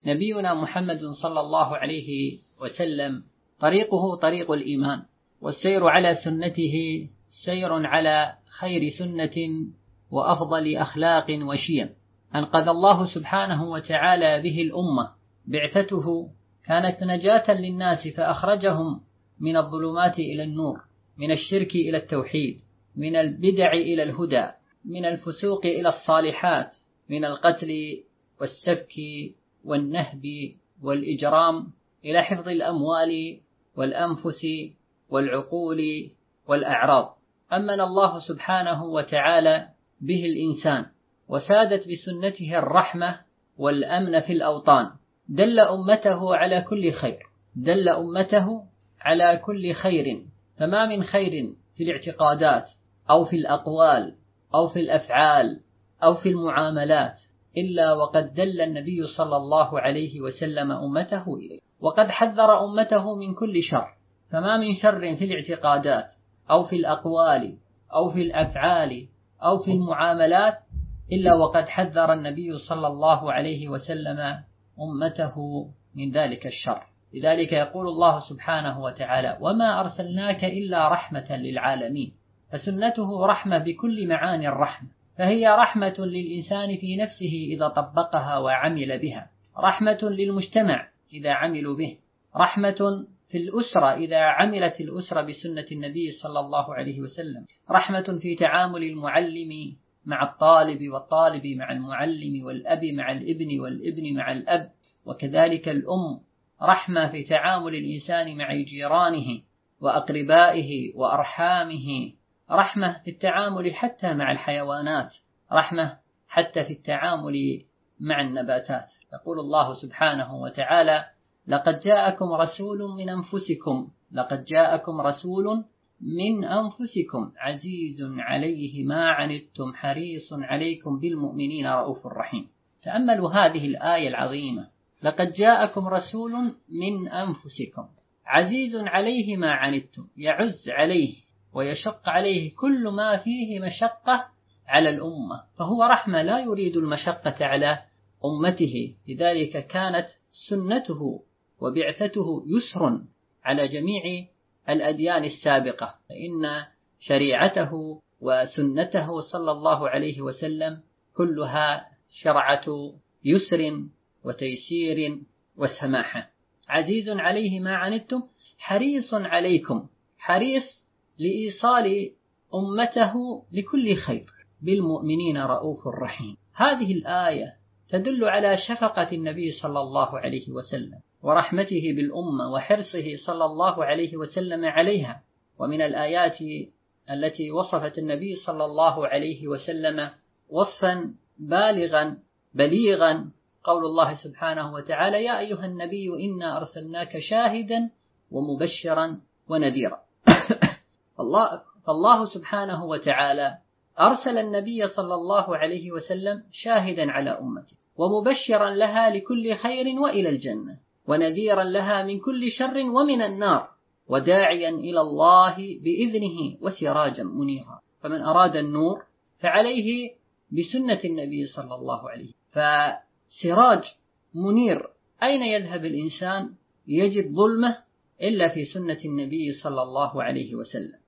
نبينا محمد صلى الله عليه وسلم طريقه طريق الإيمان، والسير على سنته سير على خير سنة وأفضل أخلاق وشيم. أنقذ الله سبحانه وتعالى به الأمة، بعثته كانت نجاة للناس فأخرجهم من الظلمات إلى النور، من الشرك إلى التوحيد، من البدع إلى الهدى، من الفسوق إلى الصالحات، من القتل والسفك والنهب والإجرام إلى حفظ الأموال والأنفس والعقول والأعراض. أمن الله سبحانه وتعالى به الإنسان، وسادت بسنته الرحمة والأمن في الأوطان. دل أمته على كل خير، دل أمته على كل خير، فما من خير في الاعتقادات أو في الأقوال أو في الأفعال أو في المعاملات إلا وقد دل النبي صلى الله عليه وسلم أمته إليه، وقد حذر أمته من كل شر، فما من شر في الاعتقادات أو في الأقوال أو في الأفعال أو في المعاملات إلا وقد حذر النبي صلى الله عليه وسلم أمته من ذلك الشر. لذلك يقول الله سبحانه وتعالى: وما أرسلناك إلا رحمة للعالمين. فسنته رحمة بكل معاني الرحمة، فهي رحمة للإنسان في نفسه إذا طبقها وعمل بها، رحمة للمجتمع إذا عملوا به، رحمة في الأسرة إذا عملت الأسرة بسنة النبي صلى الله عليه وسلم، رحمة في تعامل المعلم مع الطالب والطالب مع المعلم، والأب مع الابن والابن مع الأب، وكذلك الأم، رحمة في تعامل الإنسان مع جيرانه وأقربائه وأرحامه، رحمة في التعامل حتى مع الحيوانات، رحمة حتى في التعامل مع النباتات. يقول الله سبحانه وتعالى: لقد جاءكم رسول من أنفسكم، لقد جاءكم رسول من أنفسكم عزيز عليه ما عنتم حريص عليكم بالمؤمنين رؤوف رحيم. تأملوا هذه الآية العظيمة: لقد جاءكم رسول من أنفسكم عزيز عليه ما عنتم، يعز عليه ويشق عليه كل ما فيه مشقة على الأمة، فهو رحمة لا يريد المشقة على أمته. لذلك كانت سنته وبعثته يسر على جميع الأديان السابقة، فإن شريعته وسنته صلى الله عليه وسلم كلها شرعة يسر وتيسير وسماحة. عزيز عليه ما عنتم حريص عليكم، حريص لإيصال أمته لكل خير، بالمؤمنين رؤوف رحيم. هذه الآية تدل على شفقة النبي صلى الله عليه وسلم ورحمته بالأمة وحرصه صلى الله عليه وسلم عليها. ومن الآيات التي وصفت النبي صلى الله عليه وسلم وصفا بالغا بليغا قول الله سبحانه وتعالى: يا أيها النبي إنا أرسلناك شاهدا ومبشرا ونذيرا. فالله سبحانه وتعالى أرسل النبي صلى الله عليه وسلم شاهدا على أمته، ومبشرا لها لكل خير وإلى الجنة، ونذيرا لها من كل شر ومن النار، وداعيا إلى الله بإذنه وسراجا منيرا. فمن أراد النور فعليه بسنة النبي صلى الله عليه وسلم. فسراج منير أين يذهب الإنسان يجد ظلمة إلا في سنة النبي صلى الله عليه وسلم.